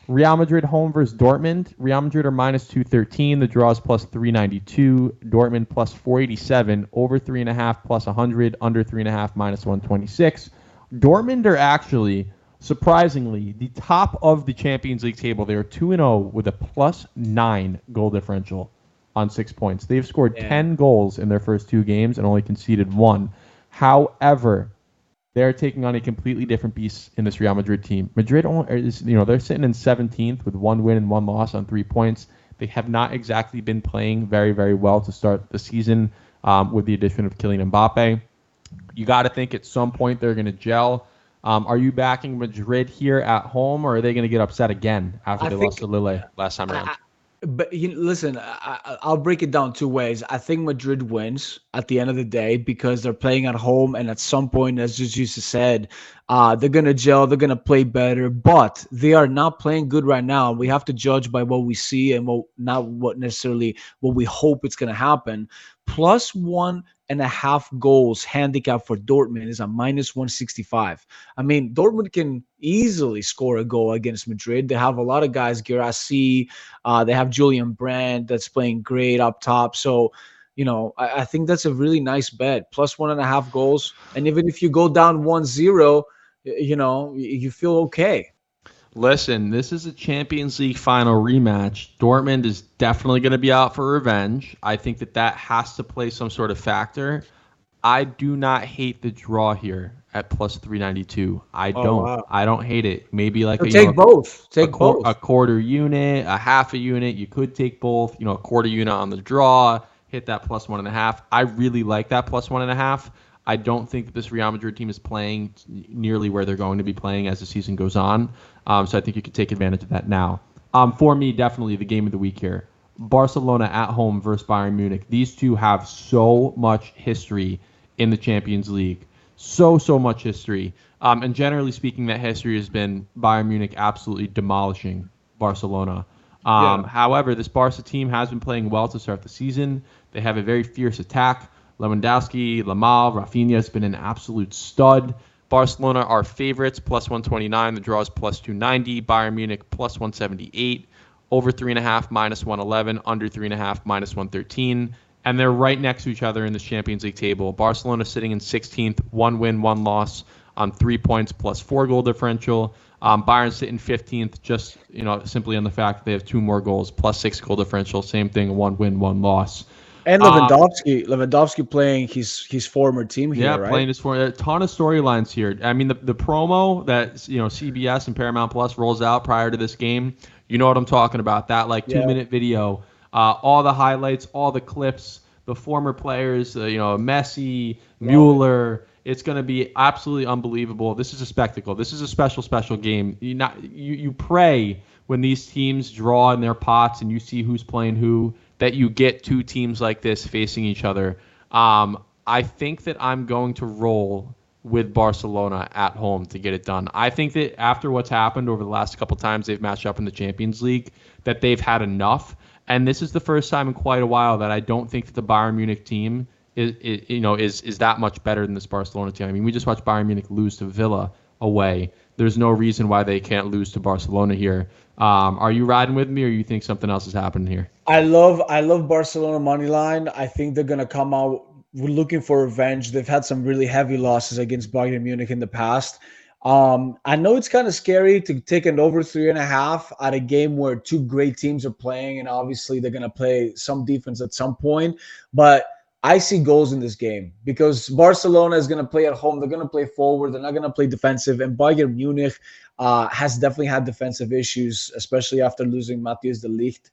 Real Madrid home versus Dortmund. Real Madrid are minus two thirteen. The draw is plus three ninety-two. Dortmund plus four eighty-seven. Over three and a half plus one hundred. Under three and a half minus one twenty-six. Dortmund are actually, surprisingly, the top of the Champions League table. They are two and oh with a plus nine goal differential on six points. They've scored yeah. ten goals in their first two games and only conceded one. However, they're taking on a completely different beast in this Real Madrid team. Madrid, is, you know, they're sitting in seventeenth with one win and one loss on three points. They have not exactly been playing very, very well to start the season um, with the addition of Kylian Mbappe. You got to think at some point they're going to gel. Um, are you backing Madrid here at home, or are they going to get upset again after I they think, lost to Lille last time around? I, But you know, listen, I, I'll break it down two ways. I think Madrid wins at the end of the day because they're playing at home, and at some point, as Jesus said, uh, they're gonna gel, they're gonna play better. But they are not playing good right now. We have to judge by what we see and what not what necessarily what we hope it's gonna happen. Plus one and a half goals handicap for Dortmund is a minus one sixty-five. I mean, Dortmund can easily score a goal against Madrid. They have a lot of guys, Guirassy, uh, they have Julian Brandt that's playing great up top. So, you know, I, I think that's a really nice bet. Plus one and a half goals. And even if you go down one zero, you know, you feel okay. Listen, this is a Champions League final rematch. Dortmund is definitely going to be out for revenge. I think that that has to play some sort of factor. I do not hate the draw here at plus three ninety-two. I oh, don't. Wow. I don't hate it. Maybe like so a, take you know, both. Take a, both. A quarter unit, a half a unit. You could take both. You know, a quarter unit on the draw. Hit that plus one and a half. I really like that plus one and a half. I don't think that this Real Madrid team is playing nearly where they're going to be playing as the season goes on. Um, so I think you could take advantage of that now. Um, for me, definitely the game of the week here. Barcelona at home versus Bayern Munich. These two have so much history in the Champions League. So, so much history. Um, and generally speaking, that history has been Bayern Munich absolutely demolishing Barcelona. Um, yeah. However, this Barca team has been playing well to start the season. They have a very fierce attack. Lewandowski, Lamel, Rafinha has been an absolute stud. Barcelona are favorites, plus one twenty-nine. The draw is plus two ninety. Bayern Munich, plus one seventy-eight. Over three and a half, minus one eleven. Under three and a half, minus one thirteen. And they're right next to each other in the Champions League table. Barcelona sitting in sixteenth, one win, one loss on three points, plus four goal differential. Um, Bayern sitting fifteenth, just you know, simply on the fact that they have two more goals, plus six goal differential. Same thing, one win, one loss. And Lewandowski, um, Lewandowski playing his his former team here, yeah, right? playing his former. A ton of storylines here. I mean, the the promo that you know C B S and Paramount Plus rolls out prior to this game, you know what I'm talking about. That like two yeah. minute video, uh, all the highlights, all the clips, the former players, uh, you know, Messi, Mueller. It's going to be absolutely unbelievable. This is a spectacle. This is a special, special game. You not you you pray when these teams draw in their pots and you see who's playing who, that you get two teams like this facing each other. Um, I think that I'm going to roll with Barcelona at home to get it done. I think that after what's happened over the last couple times they've matched up in the Champions League, that they've had enough. And this is the first time in quite a while that I don't think that the Bayern Munich team is, is you know is is that much better than this Barcelona team. I mean, we just watched Bayern Munich lose to Villa away. There's no reason why they can't lose to Barcelona here. Um, are you riding with me, or you think something else is happening here? I love I love Barcelona money line. I think they're gonna come out looking for revenge. They've had some really heavy losses against Bayern Munich in the past. Um, I know it's kind of scary to take an over three and a half at a game where two great teams are playing, and obviously they're gonna play some defense at some point. But I see goals in this game because Barcelona is going to play at home. They're going to play forward. They're not going to play defensive. And Bayern Munich uh, has definitely had defensive issues, especially after losing Matthias de Ligt.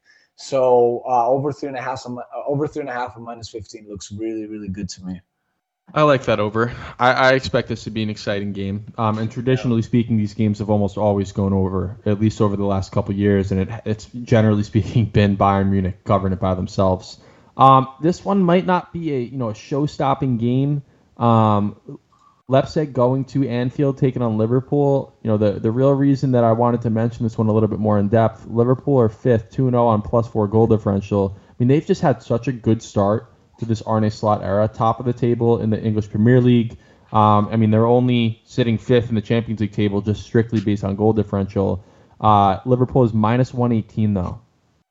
So uh, over three and a half, uh, over three and a half and minus fifteen looks really, really good to me. I like that over. I, I expect this to be an exciting game. Um, and traditionally yeah. speaking, these games have almost always gone over, at least over the last couple of years. And it, it's generally speaking been Bayern Munich covering it by themselves. Um, this one might not be a you know a show-stopping game. Um, Leipzig going to Anfield, taking on Liverpool. You know the the real reason that I wanted to mention this one a little bit more in depth. Liverpool are fifth, two and oh on plus four goal differential. I mean they've just had such a good start to this Arne Slot era, top of the table in the English Premier League. Um, I mean they're only sitting fifth in the Champions League table just strictly based on goal differential. Uh, Liverpool is minus one eighteen, though.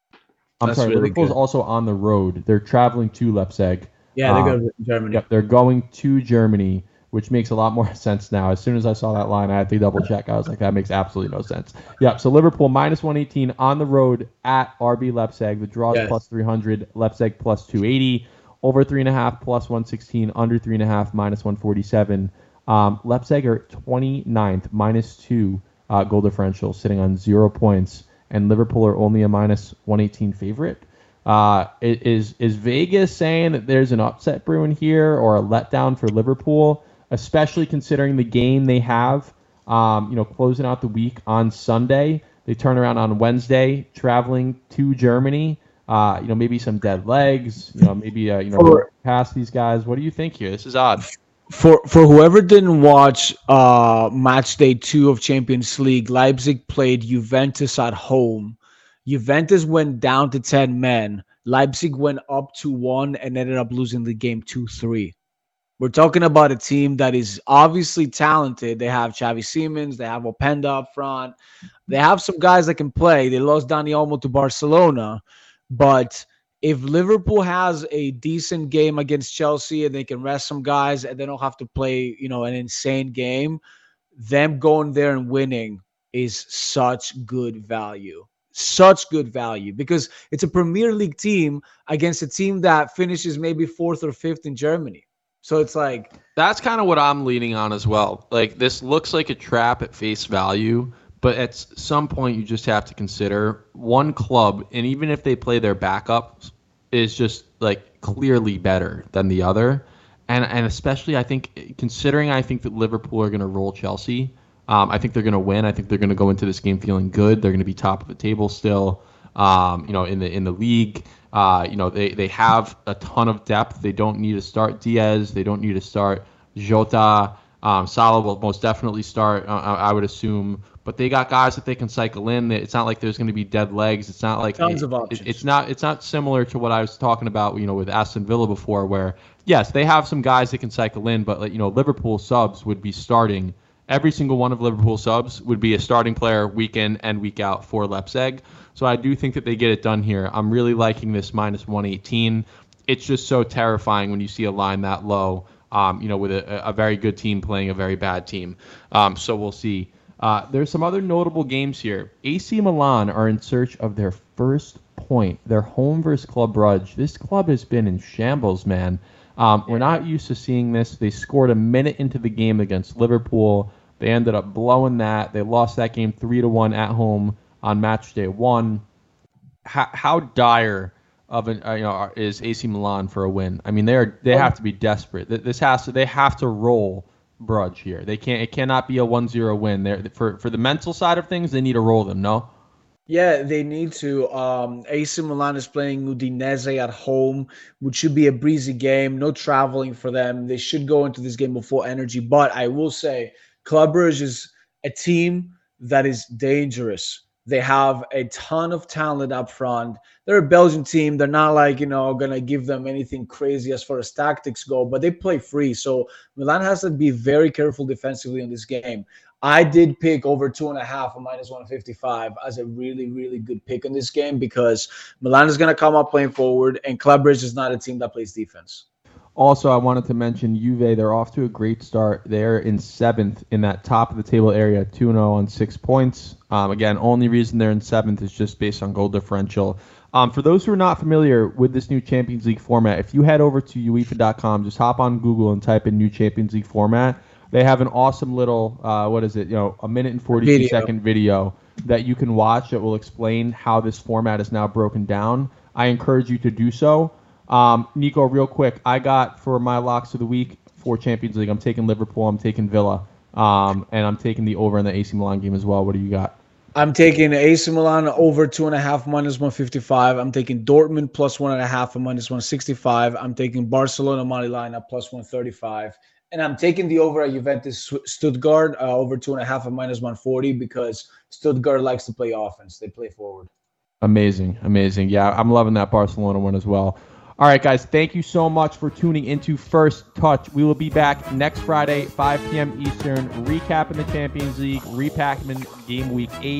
I'm That's sorry, really Liverpool's good. also on the road. They're traveling to Leipzig. Yeah, they Um, go to Germany. Yep, they're going to Germany, which makes a lot more sense now. As soon as I saw that line, I had to double check. I was like, that makes absolutely no sense. Yep, so Liverpool minus one eighteen on the road at R B Leipzig. The draw is Yes. plus three hundred, Leipzig plus two eighty, over three and a half plus one sixteen, under three and a half minus one forty-seven. Um, Leipzig are twenty-ninth, minus two uh, goal differential, sitting on zero points, and Liverpool are only a minus one eighteen favorite. Uh, is is Vegas saying that there's an upset brewing here or a letdown for Liverpool, especially considering the game they have, um, you know, closing out the week on Sunday? They turn around on Wednesday, traveling to Germany. Uh, you know, maybe some dead legs. You know, maybe uh, you know For- past these guys. What do you think here? This is odd. For for whoever didn't watch uh, match day two of Champions League, Leipzig played Juventus at home. Juventus went down to ten men. Leipzig went up to one and ended up losing the game two three. We're talking about a team that is obviously talented. They have Xavi Simons. They have Openda up front. They have some guys that can play. They lost Dani Olmo to Barcelona. But if Liverpool has a decent game against Chelsea and they can rest some guys and they don't have to play, you know, an insane game, them going there and winning is such good value. Such good value because it's a Premier League team against a team that finishes maybe fourth or fifth in Germany. So it's like That's kind of what I'm leaning on as well. Like, this looks like a trap at face value, but at some point you just have to consider one club, and even if they play their backups, is just like clearly better than the other. And and especially I think considering I think that Liverpool are going to roll Chelsea. Um, I think they're going to win. I think they're going to go into this game feeling good. They're going to be top of the table still. Um, you know, in the in the league, uh, you know, they they have a ton of depth. They don't need to start Diaz. They don't need to start Jota. Um, Salah will most definitely start, uh, I would assume. But they got guys that they can cycle in. It's not like there's going to be dead legs. It's not like Tons it, of options. It, it's not. It's not similar to what I was talking about, you know, with Aston Villa before, where yes, they have some guys that can cycle in, but like, you know, Liverpool subs would be starting. Every single one of Liverpool subs would be a starting player week in and week out for Leipzig. So I do think that they get it done here. I'm really liking this minus one eighteen. It's just so terrifying when you see a line that low, um, you know, with a, a very good team playing a very bad team. Um, so we'll see. Uh, there's some other notable games here. A C Milan are in search of their first point. Their home versus Club Brugge. This club has been in shambles, man. Um, we're not used to seeing this. They scored a minute into the game against Liverpool. They ended up blowing that. They lost that game three to one at home on match day one. How, how dire of an uh, you know is A C Milan for a win? I mean, they are they have to be desperate. This has to they have to roll Brugge here. They can't. It cannot be a one zero win. There for for the mental side of things, they need to roll them. No. Yeah, they need to. Um, A C Milan is playing Udinese at home, which should be a breezy game. No traveling for them. They should go into this game with full energy. But I will say, Club Brugge is a team that is dangerous. They have a ton of talent up front. They're a Belgian team. They're not like, you know, going to give them anything crazy as far as tactics go, but they play free. So Milan has to be very careful defensively in this game. I did pick over two and a half or minus one fifty-five as a really, really good pick in this game because Milan is going to come up playing forward, and Club Brugge is not a team that plays defense. Also, I wanted to mention Juve. They're off to a great start. They're in seventh in that top of the table area, two and oh on six points. Um, again, only reason they're in seventh is just based on goal differential. Um, for those who are not familiar with this new Champions League format, if you head over to UEFA dot com, just hop on Google and type in new Champions League format. They have an awesome little, uh, what is it, you know, a minute and forty-two Video. second video that you can watch that will explain how this format is now broken down. I encourage you to do so. Um, Nico, real quick, I got for my locks of the week for Champions League, I'm taking Liverpool, I'm taking Villa, um, and I'm taking the over in the A C Milan game as well. What do you got? I'm taking A C Milan over two and a half minus one fifty-five. I'm taking Dortmund plus one and a half and minus one sixty-five. I'm taking Barcelona money line at plus one thirty-five. And I'm taking the over at Juventus Stuttgart uh, over two and a half and minus one forty because Stuttgart likes to play offense. They play forward. Amazing, amazing. Yeah, I'm loving that Barcelona one as well. All right, guys, thank you so much for tuning into First Touch. We will be back next Friday, five p.m. Eastern, recapping the Champions League, recapping game week eight.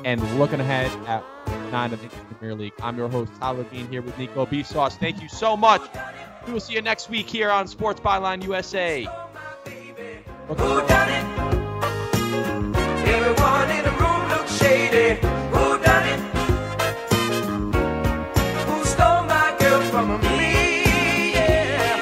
and looking ahead at nine of the Premier League. I'm your host, Tyler Levine, here with Nico B. Sauce. Thank you so much. We will see you next week here on Sports Byline U S A. Who done it? Everyone in the room looks shady. Who done it? Who stole my girl from me? Yeah.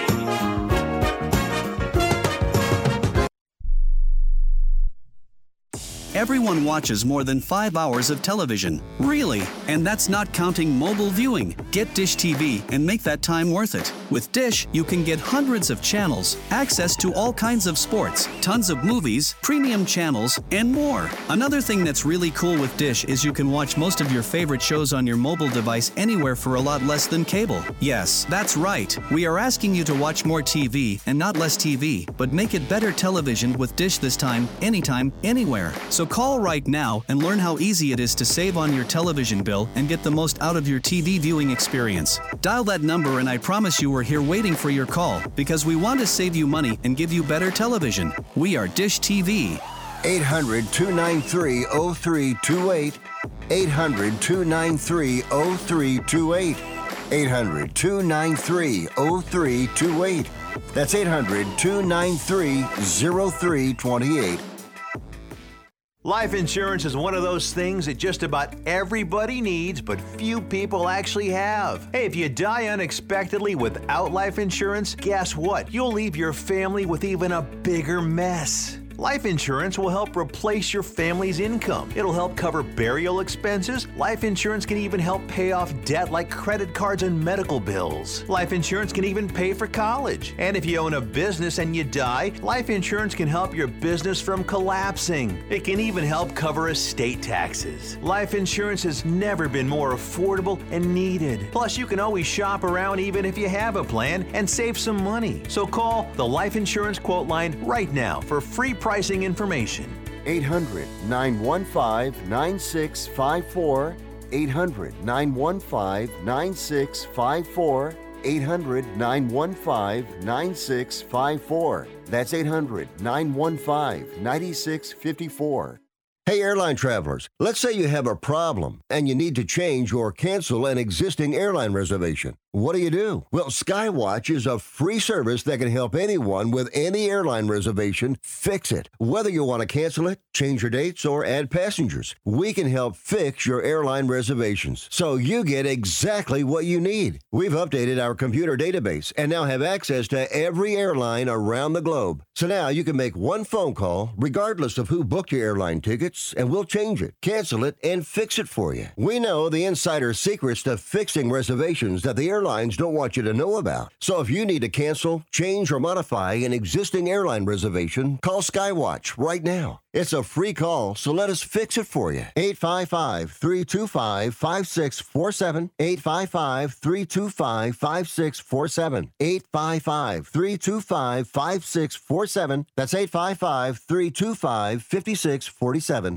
Everyone watches more than five hours of television. Really? And that's not counting mobile viewing. Get Dish T V and make that time worth it. With Dish, you can get hundreds of channels, access to all kinds of sports, tons of movies, premium channels, and more. Another thing that's really cool with Dish is you can watch most of your favorite shows on your mobile device anywhere for a lot less than cable. Yes, that's right. We are asking you to watch more T V and not less T V, but make it better television with Dish this time, anytime, anywhere. So call right now and learn how easy it is to save on your television bill and get the most out of your T V viewing experience. Dial that number and I promise you we're here waiting for your call because we want to save you money and give you better television. We are Dish T V. eight hundred, two nine three, oh three two eight. eight hundred, two nine three, oh three two eight. eight hundred, two nine three, oh three two eight. That's eight hundred, two nine three, oh three two eight. Life insurance is one of those things that just about everybody needs, but few people actually have. Hey, if you die unexpectedly without life insurance, guess what? You'll leave your family with even a bigger mess. Life insurance will help replace your family's income. It'll help cover burial expenses. Life insurance can even help pay off debt like credit cards and medical bills. Life insurance can even pay for college. And if you own a business and you die, life insurance can help your business from collapsing. It can even help cover estate taxes. Life insurance has never been more affordable and needed. Plus, you can always shop around even if you have a plan and save some money. So call the Life Insurance Quote Line right now for free pricing information. eight hundred, nine one five, nine six five four. eight hundred, nine one five, nine six five four. eight hundred, nine one five, nine six five four. That's eight hundred, nine one five, nine six five four. Hey, airline travelers, let's say you have a problem and you need to change or cancel an existing airline reservation. What do you do? Well, Skywatch is a free service that can help anyone with any airline reservation fix it. Whether you want to cancel it, change your dates, or add passengers, we can help fix your airline reservations so you get exactly what you need. We've updated our computer database and now have access to every airline around the globe. So now you can make one phone call regardless of who booked your airline tickets, and we'll change it, cancel it, and fix it for you. We know the insider secrets to fixing reservations that the airlines don't want you to know about. So if you need to cancel, change, or modify an existing airline reservation, call Skywatch right now. It's a free call, so let us fix it for you. eight five five, three two five, five six four seven. eight five five, three two five, five six four seven. eight five five, three two five, five six four seven. That's eight five five, three two five, five six four seven.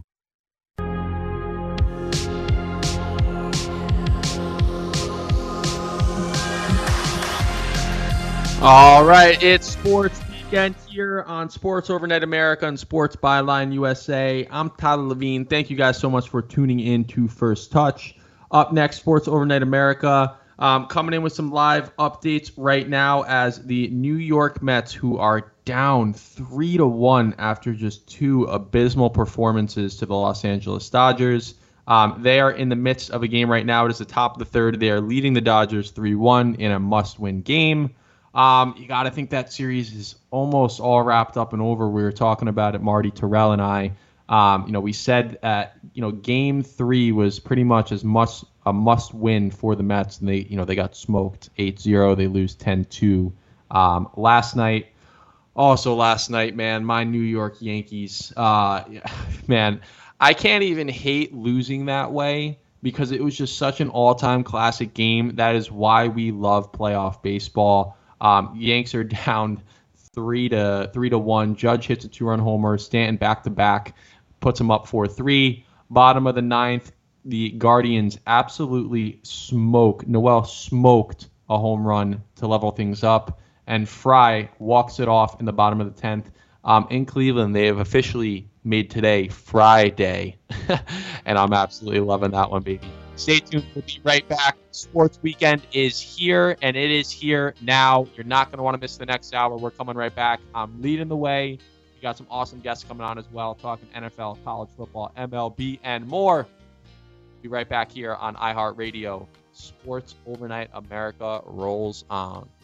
All right, it's sports weekend here on Sports Overnight America and Sports Byline U S A. I'm Tyler Levine. Thank you guys so much for tuning in to First Touch. Up next, Sports Overnight America. Um, coming in with some live updates right now as the New York Mets, who are down three to one after just two abysmal performances to the Los Angeles Dodgers. Um, they are in the midst of a game right now. It is the top of the third. They are leading the Dodgers three one in a must-win game. Um, you got to think that series is almost all wrapped up and over. We were talking about it, Marty Terrell and I. Um, you know, we said that, you know, game three was pretty much as must a must win for the Mets. And they, you know, they got smoked eight zero. They lose ten two. Um, last night, also last night, man, my New York Yankees, uh, man, I can't even hate losing that way because it was just such an all-time classic game. That is why we love playoff baseball. Um, Yanks are down three to three to one. Judge hits a two-run homer. Stanton back to back puts him up four three. Bottom of the ninth, the Guardians absolutely smoke. Noel smoked a home run to level things up, and Fry walks it off in the bottom of the tenth. Um, in Cleveland, they have officially made today Friday. And I'm absolutely loving that one, baby. Stay tuned. We'll be right back. Sports Weekend is here, and it is here now. You're not going to want to miss the next hour. We're coming right back. I'm leading the way. We got some awesome guests coming on as well, talking N F L, college football, M L B, and more. Be right back here on iHeartRadio. Sports Overnight America rolls on.